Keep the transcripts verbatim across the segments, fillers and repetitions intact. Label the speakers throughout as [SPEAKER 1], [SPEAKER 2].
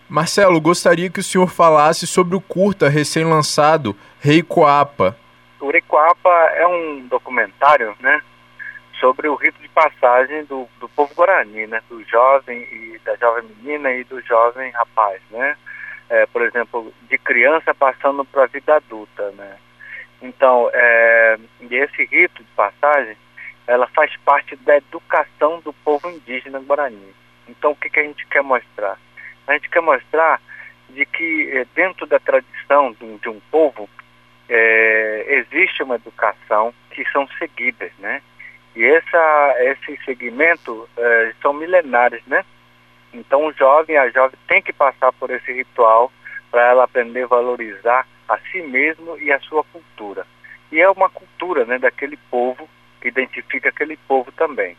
[SPEAKER 1] Marcelo, gostaria que o senhor falasse sobre o curta recém-lançado Rei Coapa.
[SPEAKER 2] O Rei Coapa é um documentário, né, sobre o rito de passagem do, do povo guarani, né, do jovem e da jovem menina e do jovem rapaz, né, é, por exemplo, de criança passando para a vida adulta, né. Então, é, esse rito de passagem, ela faz parte da educação do povo indígena guarani. Então, o que, que a gente quer mostrar? A gente quer mostrar de que dentro da tradição de, de um povo é, existe uma educação que são seguidas, né? E essa, esse segmento é, são milenares, né? Então o jovem, a jovem tem que passar por esse ritual para ela aprender a valorizar a si mesmo e a sua cultura. E é uma cultura, né, daquele povo, que identifica aquele povo também.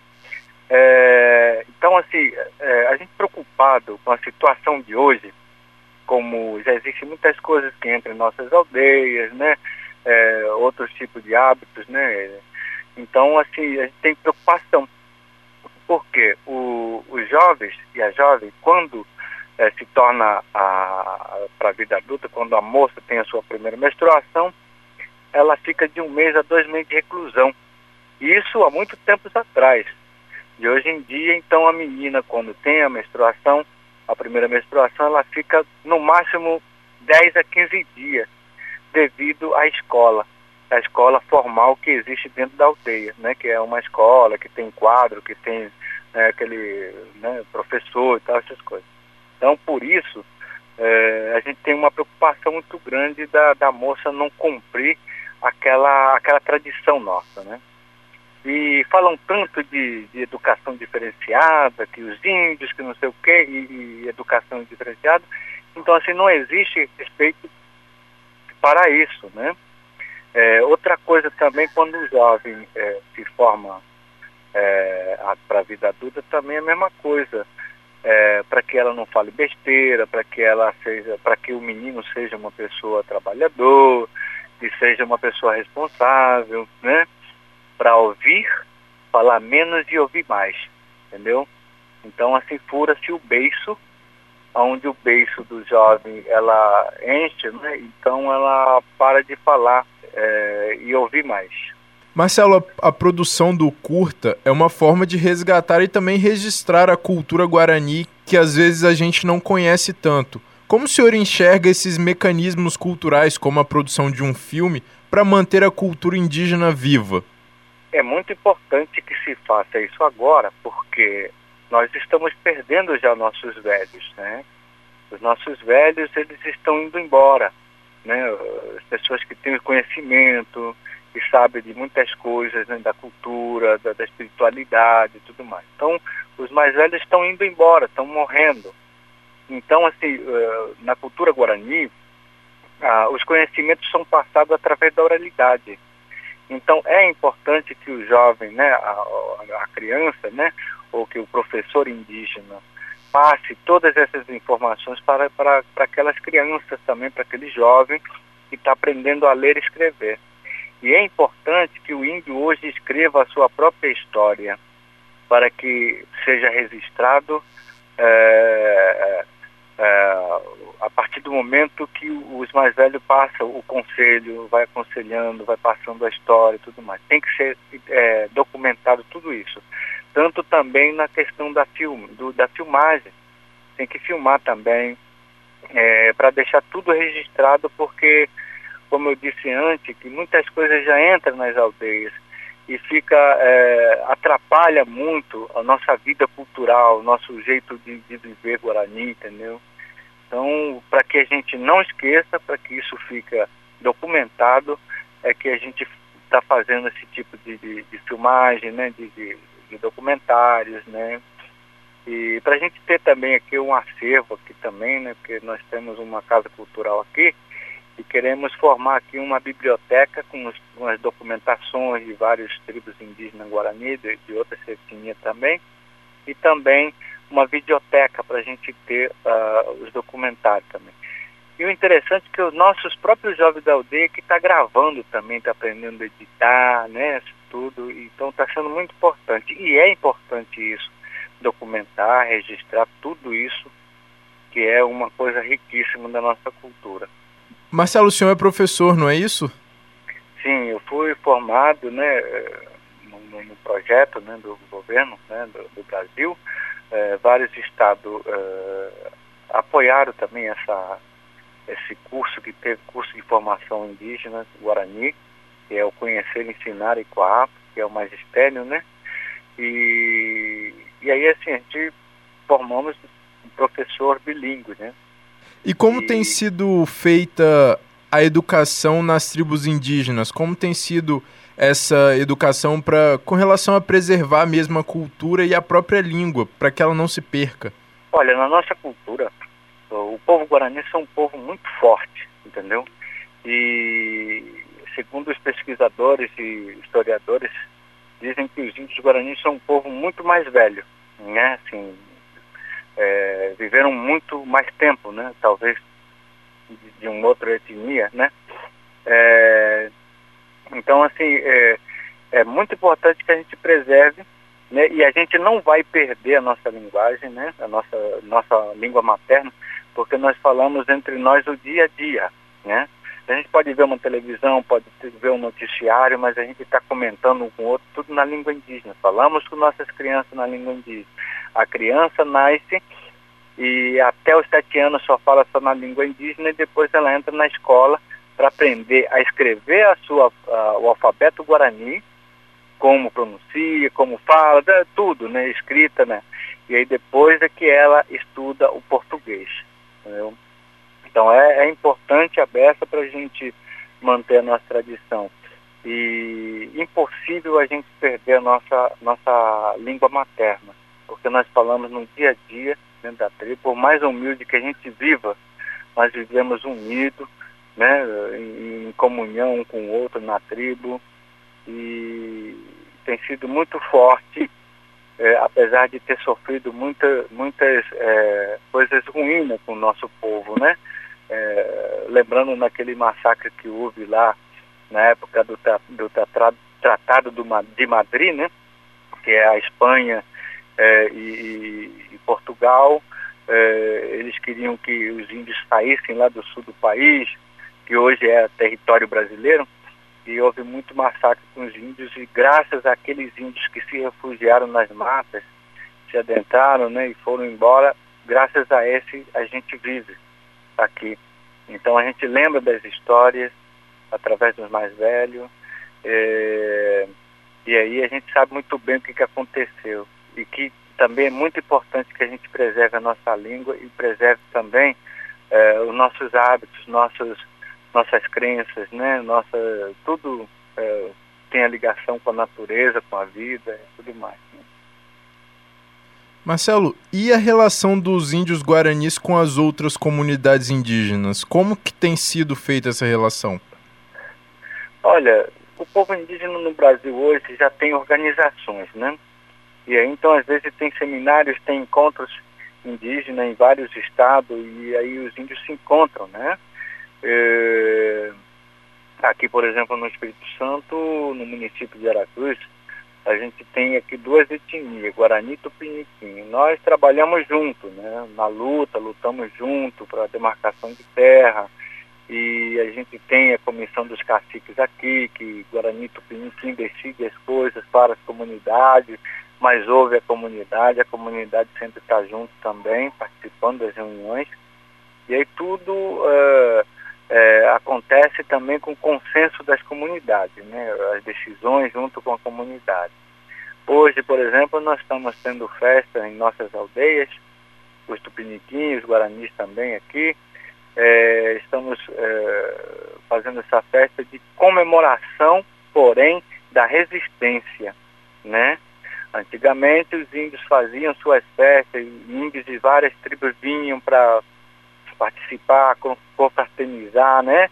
[SPEAKER 2] É, então, assim, é, a gente preocupado com a situação de hoje, como já existem muitas coisas que entram em nossas aldeias, né, é, outros tipos de hábitos, né, então, assim, a gente tem preocupação, porque o, os jovens e a jovem, quando é, se torna para a vida adulta, quando a moça tem a sua primeira menstruação, ela fica de um mês a dois meses de reclusão, isso há muito tempos atrás. De hoje em dia, então, a menina, quando tem a menstruação, a primeira menstruação, ela fica no máximo dez a quinze dias, devido à escola, a escola formal que existe dentro da aldeia, né, que é uma escola que tem quadro, que tem né, aquele né, professor e tal, essas coisas. Então, por isso, é, a gente tem uma preocupação muito grande da, da moça não cumprir aquela, aquela tradição nossa, né? E falam tanto de, de educação diferenciada, que os índios, que não sei o quê, e, e educação diferenciada. Então, assim, não existe respeito para isso, né? É, outra coisa também, quando o jovem é, se forma é, para a vida adulta, também é a mesma coisa. É, para que ela não fale besteira, para que ela seja, para que o menino seja uma pessoa trabalhador, que seja uma pessoa responsável, né? Para ouvir, falar menos e ouvir mais, entendeu? Então, assim, fura-se o beiço, onde o beiço do jovem, ela enche, né? Então ela para de falar é, e ouvir mais.
[SPEAKER 1] Marcelo, a, a produção do curta é uma forma de resgatar e também registrar a cultura guarani que às vezes a gente não conhece tanto. Como o senhor enxerga esses mecanismos culturais, como a produção de um filme, para manter a cultura indígena viva?
[SPEAKER 2] É muito importante que se faça isso agora, porque nós estamos perdendo já nossos velhos, né? Os nossos velhos, eles estão indo embora, né? As pessoas que têm conhecimento, que sabem de muitas coisas, né? Da cultura, da, da espiritualidade e tudo mais. Então, os mais velhos estão indo embora, estão morrendo. Então, assim, na cultura guarani, os conhecimentos são passados através da oralidade. Então, é importante que o jovem, né, a, a criança, né, ou que o professor indígena passe todas essas informações para, para, para aquelas crianças também, para aquele jovem que está aprendendo a ler e escrever. E é importante que o índio hoje escreva a sua própria história, para que seja registrado é, é, a partir do momento que os mais velhos passam o conselho, vai aconselhando, vai passando a história e tudo mais. Tem que ser é, documentado tudo isso. Tanto também na questão da, film, do, da filmagem. Tem que filmar também, é, para deixar tudo registrado, porque, como eu disse antes, que muitas coisas já entram nas aldeias e fica, é, atrapalha muito a nossa vida cultural, o nosso jeito de, de viver guarani, entendeu? Então, para que a gente não esqueça, para que isso fique documentado, é que a gente está fazendo esse tipo de, de, de filmagem, né, de, de, de documentários, né, e para a gente ter também aqui um acervo aqui também, né, porque nós temos uma casa cultural aqui e queremos formar aqui uma biblioteca com, os, com as documentações de vários tribos indígenas guarani, de, de outras etnias também, e também uma videoteca para a gente ter uh, os documentários também. E o interessante é que os nossos próprios jovens da aldeia que está gravando também, está aprendendo a editar, né, tudo, então está sendo muito importante. E é importante isso, documentar, registrar tudo isso que é uma coisa riquíssima da nossa cultura.
[SPEAKER 1] Marcelo, o senhor é professor, não é isso?
[SPEAKER 2] Sim, eu fui formado, né, no, no projeto, né, do governo, né, do, do Brasil. É, vários estados é, apoiaram também essa, esse curso, que teve curso de formação indígena Guarani, que é o Conhecer, Ensinar e Coap, que é o magistério, né? E, e aí, assim, a gente formamos um professor bilíngue, né?
[SPEAKER 1] E como
[SPEAKER 2] e...
[SPEAKER 1] tem sido feita a educação nas tribos indígenas? Como tem sido essa educação pra, com relação a preservar mesmo a cultura e a própria língua, para que ela não se perca?
[SPEAKER 2] Olha, na nossa cultura, o povo guarani é um povo muito forte, entendeu? E segundo os pesquisadores e historiadores, dizem que os índios guaranis são um povo muito mais velho, né? Assim, é, viveram muito mais tempo, né? Talvez de, de uma outra etnia, né? É, então, assim, é, é muito importante que a gente preserve, né? E a gente não vai perder a nossa linguagem, né? A nossa, nossa língua materna, porque nós falamos entre nós o dia a dia, né? A gente pode ver uma televisão, pode ver um noticiário, mas a gente está comentando um com o outro, tudo na língua indígena. Falamos com nossas crianças na língua indígena. A criança nasce e até os sete anos só fala só na língua indígena, e depois ela entra na escola para aprender a escrever a sua, a, o alfabeto guarani, como pronuncia, como fala, tudo, né, escrita, né? E aí depois é que ela estuda o português, entendeu? Então é, é importante a beça para a gente manter a nossa tradição. E impossível a gente perder a nossa, nossa língua materna, porque nós falamos no dia a dia dentro da tribo. Por mais humilde que a gente viva, nós vivemos unido, né, em, em comunhão um com o outro na tribo, e tem sido muito forte, é, apesar de ter sofrido muita, muitas é, coisas ruins, né, com o nosso povo, né? É, lembrando naquele massacre que houve lá na época do, do tra, Tratado do, de Madrid, né? Que é a Espanha é, e, e Portugal. É, eles queriam que os índios saíssem lá do sul do país, que hoje é território brasileiro, e houve muito massacre com os índios, e graças àqueles índios que se refugiaram nas matas, se adentraram, né, e foram embora, graças a esse a gente vive aqui. Então a gente lembra das histórias através dos mais velhos, é, e aí a gente sabe muito bem o que, que aconteceu, e que também é muito importante que a gente preserve a nossa língua e preserve também é, os nossos hábitos, nossos, nossas crenças, né? Nossa, tudo é, tem a ligação com a natureza, com a vida e tudo mais, né?
[SPEAKER 1] Marcelo, e a relação dos índios guaranis com as outras comunidades indígenas? Como que tem sido feita essa relação?
[SPEAKER 2] Olha, o povo indígena no Brasil hoje já tem organizações, né? E aí, então, às vezes tem seminários, tem encontros indígenas em vários estados, e aí os índios se encontram, né? É... Aqui, por exemplo, no Espírito Santo, no município de Aracruz, a gente tem aqui duas etnias, Guarani e Tupiniquim. Nós trabalhamos juntos, né? Na luta, lutamos junto para a demarcação de terra, e a gente tem a comissão dos caciques aqui, que Guarani e Tupiniquim decide as coisas para as comunidades, mas ouve a comunidade, a comunidade sempre está junto também, participando das reuniões, e aí tudo uh, uh, acontece também com o consenso das comunidades, né? As decisões junto com a comunidade. Hoje, por exemplo, nós estamos tendo festa em nossas aldeias, os tupiniquins, os guaranis também aqui, é, estamos é, fazendo essa festa de comemoração, porém, da resistência, né? Antigamente os índios faziam suas festas, índios de várias tribos vinham para participar, confraternizar, né?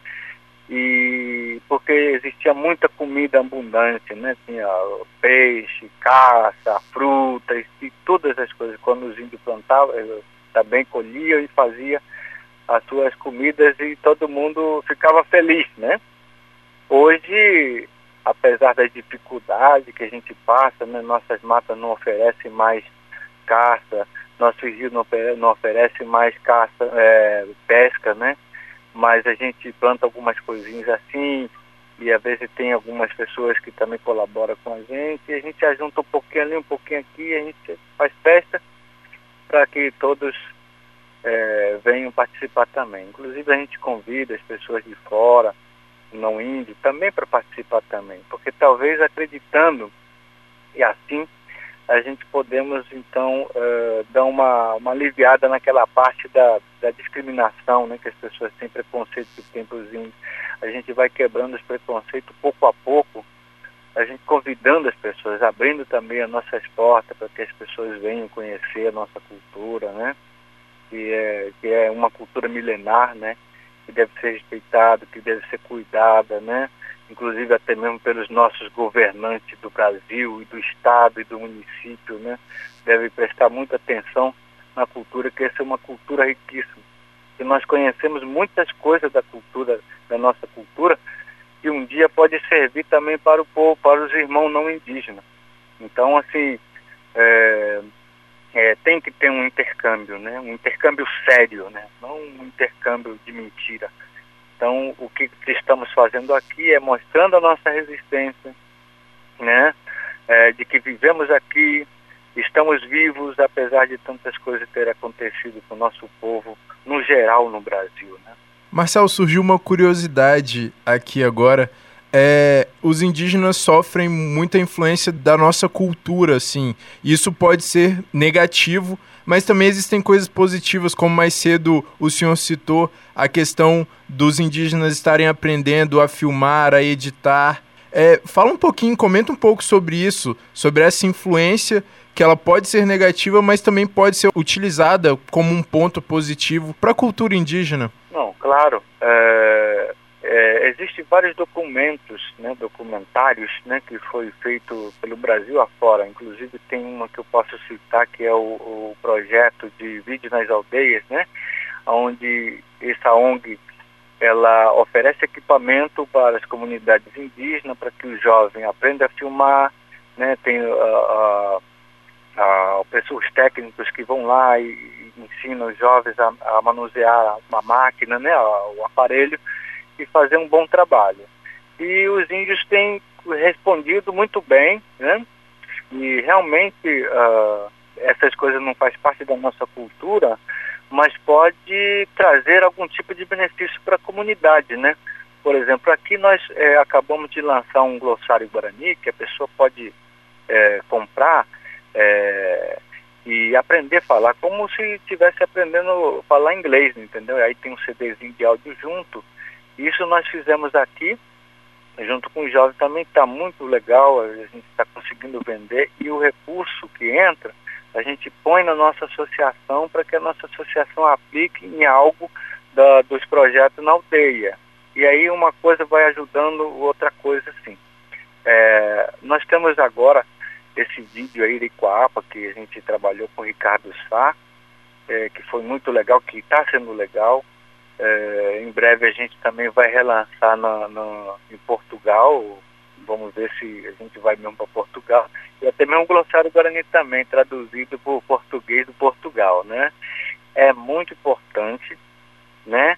[SPEAKER 2] E porque existia muita comida abundante, né? Tinha peixe, caça, frutas e todas as coisas. Quando os índios plantavam, também colhiam e faziam as suas comidas, e todo mundo ficava feliz, né? Hoje, apesar das dificuldades que a gente passa, né, nossas matas não oferecem mais caça, nosso rio não oferece, não oferece mais caça, é, pesca, né? Mas a gente planta algumas coisinhas assim, e às vezes tem algumas pessoas que também colaboram com a gente, e a gente ajunta um pouquinho ali, um pouquinho aqui, e a gente faz festa para que todos é, venham participar também. Inclusive a gente convida as pessoas de fora, não índio, também para participar também, porque talvez acreditando, e assim a gente podemos então uh, dar uma, uma aliviada naquela parte da, da discriminação, né, que as pessoas têm preconceito que tem para os índios. A gente vai quebrando os preconceitos pouco a pouco, a gente convidando as pessoas, abrindo também as nossas portas para que as pessoas venham conhecer a nossa cultura, né, que é, que é uma cultura milenar, né, que deve ser respeitada, que deve ser cuidada, né, inclusive até mesmo pelos nossos governantes do Brasil e do Estado e do município, né? Deve prestar muita atenção na cultura, que essa é uma cultura riquíssima. E nós conhecemos muitas coisas da cultura, da nossa cultura, que um dia pode servir também para o povo, para os irmãos não indígenas. Então, assim, é, é, tem que ter um intercâmbio, né? Um intercâmbio sério, né? Não um intercâmbio de mentira. Então, o que estamos fazendo aqui é mostrando a nossa resistência, né? É, de que vivemos aqui, estamos vivos, apesar de tantas coisas terem acontecido com o nosso povo, no geral, no Brasil, né?
[SPEAKER 1] Marcelo, surgiu uma curiosidade aqui agora. É, os indígenas sofrem muita influência da nossa cultura, assim. Isso pode ser negativo, mas também existem coisas positivas, como mais cedo o senhor citou a questão dos indígenas estarem aprendendo a filmar, a editar. É, fala um pouquinho, comenta um pouco sobre isso, sobre essa influência que ela pode ser negativa, mas também pode ser utilizada como um ponto positivo para a cultura indígena.
[SPEAKER 2] Não, claro. É... É, existem vários documentos, né, documentários, né, que foi feito pelo Brasil afora. Inclusive tem uma que eu posso citar, que é o, o projeto de Vídeo nas Aldeias, né, onde essa O N G ela oferece equipamento para as comunidades indígenas, para que o jovem aprenda a filmar, né, tem uh, uh, uh, pessoas técnicos que vão lá e, e ensinam os jovens a, a manusear a máquina, né, o aparelho, e fazer um bom trabalho. E os índios têm respondido muito bem, né? E realmente uh, essas coisas não fazem parte da nossa cultura, mas pode trazer algum tipo de benefício para a comunidade, né? Por exemplo, aqui nós é, acabamos de lançar um glossário Guarani, que a pessoa pode é, comprar é, e aprender a falar, como se estivesse aprendendo a falar inglês, entendeu? Aí tem um CDzinho de áudio junto. Isso nós fizemos aqui, junto com os jovens também, está muito legal, a gente está conseguindo vender, e o recurso que entra, a gente põe na nossa associação para que a nossa associação aplique em algo da, dos projetos na aldeia. E aí uma coisa vai ajudando, outra coisa assim. É, nós temos agora esse vídeo aí de Coapa, que a gente trabalhou com o Ricardo Sá, é, que foi muito legal, que está sendo legal. É, em breve a gente também vai relançar na, na, em Portugal, vamos ver se a gente vai mesmo para Portugal, e até mesmo o glossário Guarani também, traduzido para o português do Portugal, né? É muito importante, né?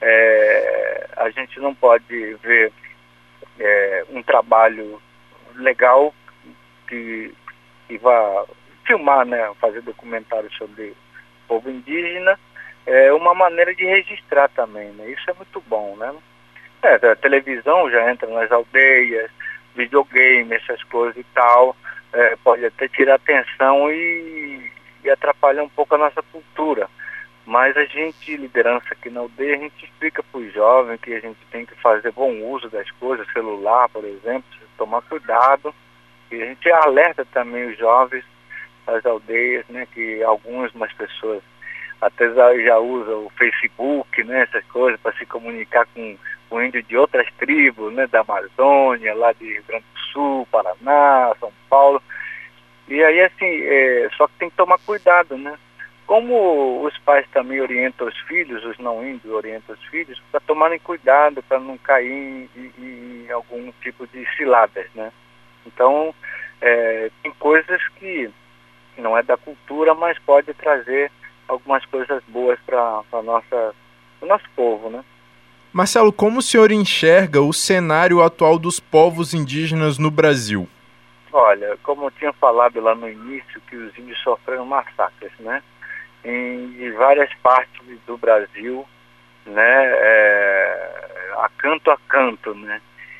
[SPEAKER 2] É, a gente não pode ver é, um trabalho legal que, que vá filmar, né? Fazer documentário sobre o povo indígena, é uma maneira de registrar também, né? Isso é muito bom, né? É, a televisão já entra nas aldeias, videogame, essas coisas e tal, é, pode até tirar atenção e, e atrapalhar um pouco a nossa cultura. Mas a gente, liderança aqui na aldeia, a gente explica para os jovens que a gente tem que fazer bom uso das coisas, celular, por exemplo, tomar cuidado. E a gente alerta também os jovens das aldeias, né? Que algumas pessoas até já usa o Facebook, né, essas coisas, para se comunicar com o índio de outras tribos, né, da Amazônia, lá de Rio Grande do Sul, Paraná, São Paulo. E aí, assim, é, só que tem que tomar cuidado, né? Como os pais também orientam os filhos, os não índios orientam os filhos, para tomarem cuidado, para não cair em, em, em algum tipo de ciladas, né? Então, é, tem coisas que não é da cultura, mas pode trazer algumas coisas boas para a nossa, o nosso povo, né?
[SPEAKER 1] Marcelo, como o senhor enxerga o cenário atual dos povos indígenas no Brasil?
[SPEAKER 2] Olha, como eu tinha falado lá no início, que os índios sofreram massacres, né? Em, em várias partes do Brasil, né? É, a canto a canto, né?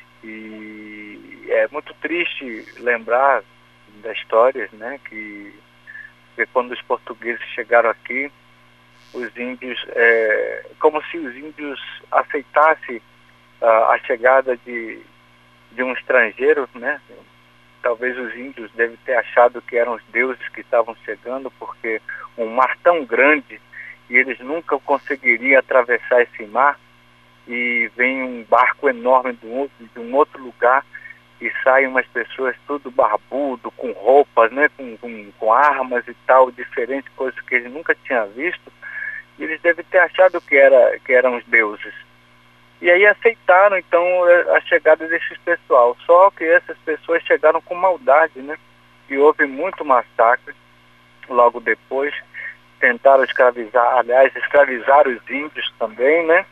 [SPEAKER 2] E é muito triste lembrar das histórias, né? Que, que quando os portugueses chegaram aqui, os índios, é, como se os índios aceitassem a, a chegada de, de um estrangeiro, né? Talvez os índios devem ter achado que eram os deuses que estavam chegando, porque um mar tão grande e eles nunca conseguiriam atravessar esse mar, e vem um barco enorme de um, de um outro lugar e saem umas pessoas tudo barbudo, com roupas, né? com, com, com armas e tal, diferentes coisas que eles nunca tinham visto. E eles devem ter achado que, era, que eram os deuses. E aí aceitaram, então, a chegada desses pessoal. Só que essas pessoas chegaram com maldade, né? E houve muito massacre logo depois. Tentaram escravizar, aliás, escravizaram os índios também, né?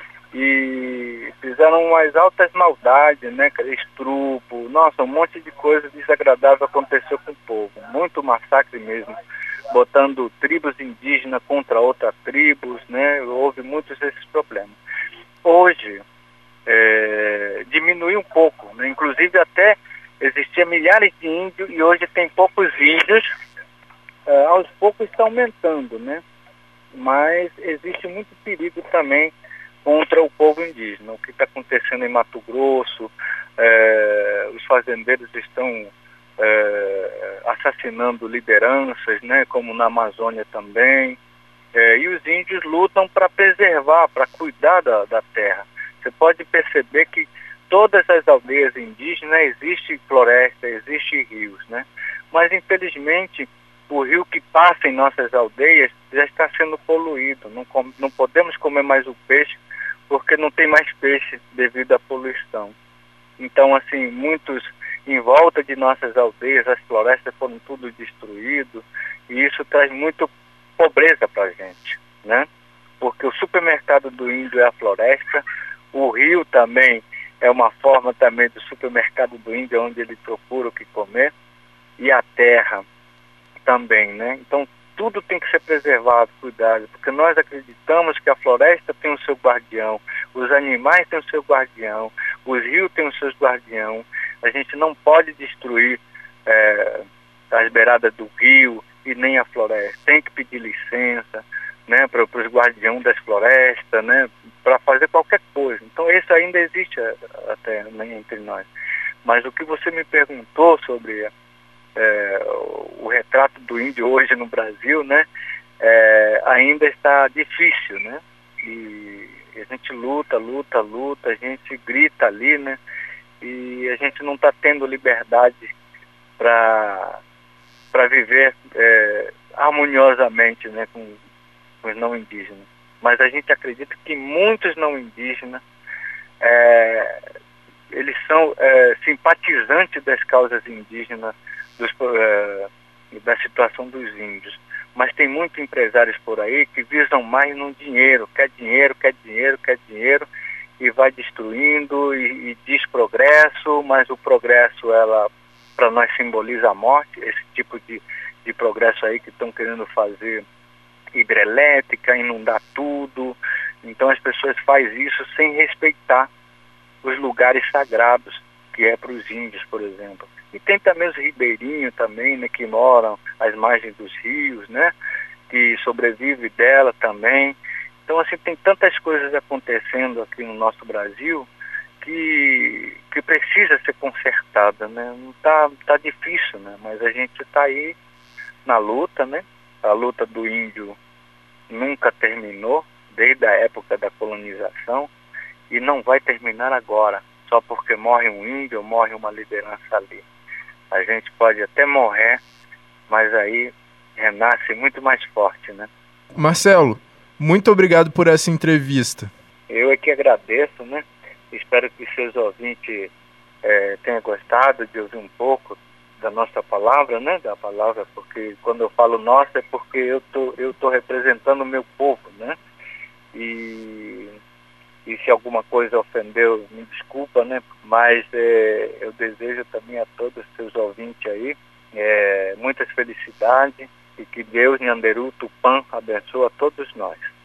[SPEAKER 2] E fizeram umas altas maldades, né? Estrupo, nossa, um monte de coisa desagradável aconteceu com o povo. Muito massacre mesmo. Botando tribos indígenas contra outras tribos, né? Houve muitos desses problemas. Hoje, é, diminuiu um pouco, né? Inclusive até existia milhares de índios e hoje tem poucos índios, é, aos poucos está aumentando, né? Mas existe muito perigo também contra o povo indígena. O que está acontecendo em Mato Grosso, é, os fazendeiros estão É, assassinando lideranças, né, como na Amazônia também, é, e os índios lutam para preservar, para cuidar da, da terra. Você pode perceber que todas as aldeias indígenas existe floresta, existe rios, né? Mas infelizmente o rio que passa em nossas aldeias já está sendo poluído. Não, com, não podemos comer mais o peixe porque não tem mais peixe devido à poluição. Então, assim, muitos em volta de nossas aldeias, as florestas foram tudo destruído, e isso traz muito pobreza para a gente, né? Porque o supermercado do índio é a floresta, o rio também é uma forma também do supermercado do índio, onde ele procura o que comer, e a terra também, né? Então, tudo tem que ser preservado, cuidado, porque nós acreditamos que a floresta tem o seu guardião, os animais têm o seu guardião, os rios têm os seus guardião. A gente não pode destruir é, as beiradas do rio e nem a floresta. Tem que pedir licença, né, para os guardiões das florestas, né, para fazer qualquer coisa. Então, isso ainda existe até, né, entre nós. Mas o que você me perguntou sobre é, o retrato do índio hoje no Brasil, né, é, ainda está difícil, né? E a gente luta, luta, luta, a gente grita ali, né? E a gente não está tendo liberdade para para viver é, harmoniosamente, né, com, com os não indígenas. Mas a gente acredita que muitos não indígenas é, eles são é, simpatizantes das causas indígenas, dos, é, da situação dos índios. Mas tem muitos empresários por aí que visam mais no dinheiro, quer dinheiro, quer dinheiro, quer dinheiro, e vai destruindo e, e diz progresso, mas o progresso, ela, para nós, simboliza a morte. Esse tipo de, de progresso aí que estão querendo fazer hidrelétrica, inundar tudo. Então as pessoas fazem isso sem respeitar os lugares sagrados, que é para os índios, por exemplo. E tem também os ribeirinhos também, né, que moram às margens dos rios, né, que sobrevivem dela também. Então, assim, tem tantas coisas acontecendo aqui no nosso Brasil que, que precisa ser consertada, né? Não tá, tá difícil, né? Mas a gente está aí na luta, né? A luta do índio nunca terminou, desde a época da colonização, e não vai terminar agora, só porque morre um índio ou morre uma liderança ali. A gente pode até morrer, mas aí renasce muito mais forte, né?
[SPEAKER 1] Marcelo, muito obrigado por essa entrevista.
[SPEAKER 2] Eu é que agradeço, né? Espero que seus ouvintes é, tenham gostado de ouvir um pouco da nossa palavra, né, da palavra, porque quando eu falo nossa é porque eu tô, eu tô representando o meu povo, né, e, e se alguma coisa ofendeu, me desculpa, né, mas é, eu desejo também a todos os seus ouvintes aí, é, muitas felicidades e que Deus, Nyanderu, Tupã, abençoe a todos nós.